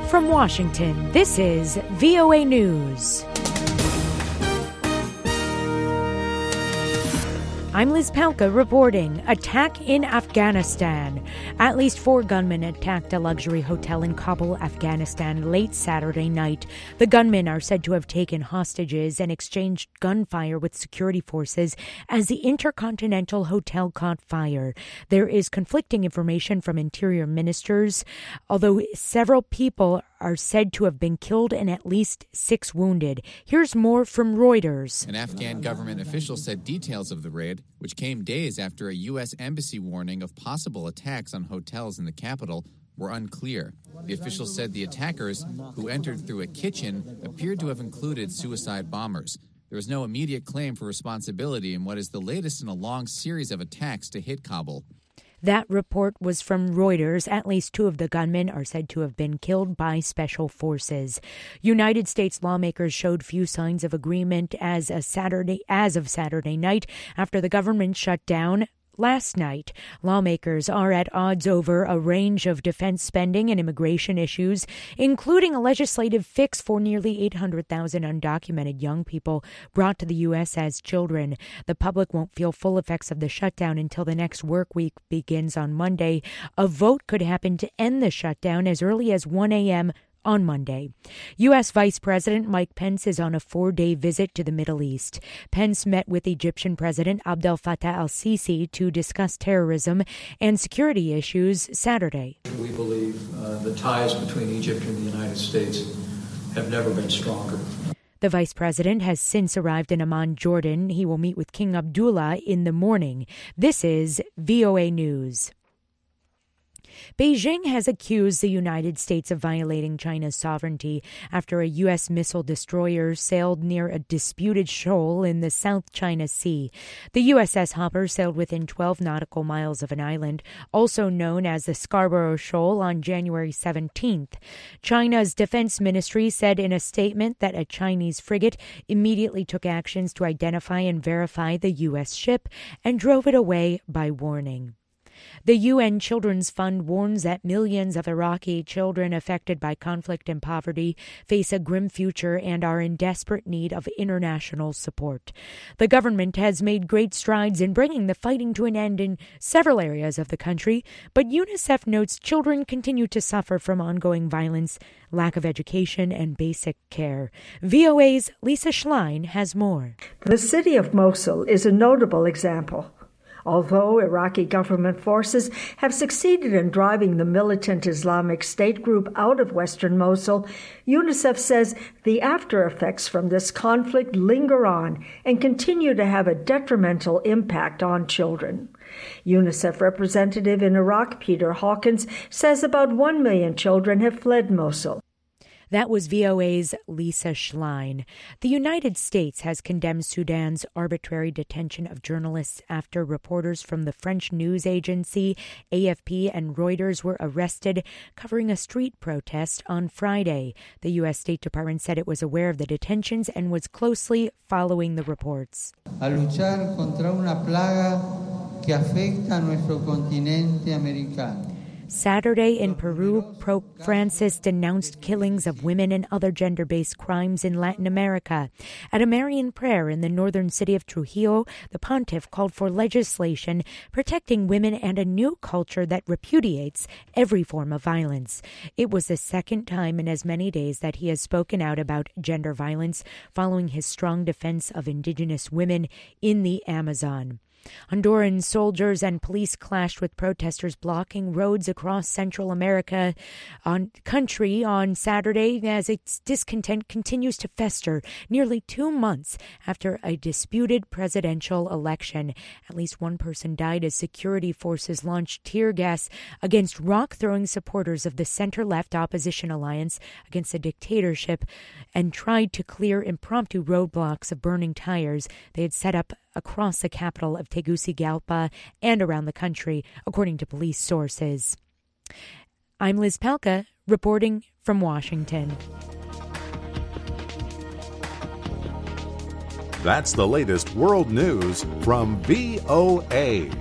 From Washington, this is VOA News. I'm Liz Palka reporting. Attack in Afghanistan. At least 4 gunmen attacked a luxury hotel in Kabul, Afghanistan, late Saturday night. The gunmen are said to have taken hostages and exchanged gunfire with security forces as the Intercontinental Hotel caught fire. There is conflicting information from interior ministers, although several people are said to have been killed and at least 6 wounded. Here's more from Reuters. An Afghan government official said details of the raid, which came days after a U.S. embassy warning of possible attacks on hotels in the capital, were unclear. The official said the attackers, who entered through a kitchen, appeared to have included suicide bombers. There is no immediate claim for responsibility in what is the latest in a long series of attacks to hit Kabul. That report was from Reuters. At least 2 of the gunmen are said to have been killed by special forces. United States lawmakers showed few signs of agreement as of Saturday night after the government shut down last night. Lawmakers are at odds over a range of defense spending and immigration issues, including a legislative fix for nearly 800,000 undocumented young people brought to the U.S. as children. The public won't feel full effects of the shutdown until the next work week begins on Monday. A vote could happen to end the shutdown as early as 1 a.m. on Monday. U.S. Vice President Mike Pence is on a 4-day visit to the Middle East. Pence met with Egyptian President Abdel Fattah al-Sisi to discuss terrorism and security issues Saturday. We believe the ties between Egypt and the United States have never been stronger. The vice president has since arrived in Amman, Jordan. He will meet with King Abdullah in the morning. This is VOA News. Beijing has accused the United States of violating China's sovereignty after a U.S. missile destroyer sailed near a disputed shoal in the South China Sea. The USS Hopper sailed within 12 nautical miles of an island, also known as the Scarborough Shoal, on January 17th. China's defense ministry said in a statement that a Chinese frigate immediately took actions to identify and verify the U.S. ship and drove it away by warning. The UN Children's Fund warns that millions of Iraqi children affected by conflict and poverty face a grim future and are in desperate need of international support. The government has made great strides in bringing the fighting to an end in several areas of the country, but UNICEF notes children continue to suffer from ongoing violence, lack of education, and basic care. VOA's Lisa Schlein has more. The city of Mosul is a notable example. Although Iraqi government forces have succeeded in driving the militant Islamic State group out of western Mosul, UNICEF says the after effects from this conflict linger on and continue to have a detrimental impact on children. UNICEF representative in Iraq, Peter Hawkins, says about 1 million children have fled Mosul. That was VOA's Lisa Schlein. The United States has condemned Sudan's arbitrary detention of journalists after reporters from the French news agency AFP and Reuters were arrested covering a street protest on Friday. The U.S. State Department said it was aware of the detentions and was closely following the reports. A luchar contra una plaga que afecta a nuestro continente americano. Saturday in Peru, Pope Francis denounced killings of women and other gender-based crimes in Latin America. At a Marian prayer in the northern city of Trujillo, the pontiff called for legislation protecting women and a new culture that repudiates every form of violence. It was the second time in as many days that he has spoken out about gender violence following his strong defense of indigenous women in the Amazon. Honduran soldiers and police clashed with protesters blocking roads across Central America on Saturday as its discontent continues to fester nearly 2 months after a disputed presidential election. At least one person died as security forces launched tear gas against rock-throwing supporters of the center-left opposition alliance against the dictatorship and tried to clear impromptu roadblocks of burning tires they had set up across the capital of Tegucigalpa and around the country, according to police sources. I'm Liz Palka, reporting from Washington. That's the latest world news from VOA.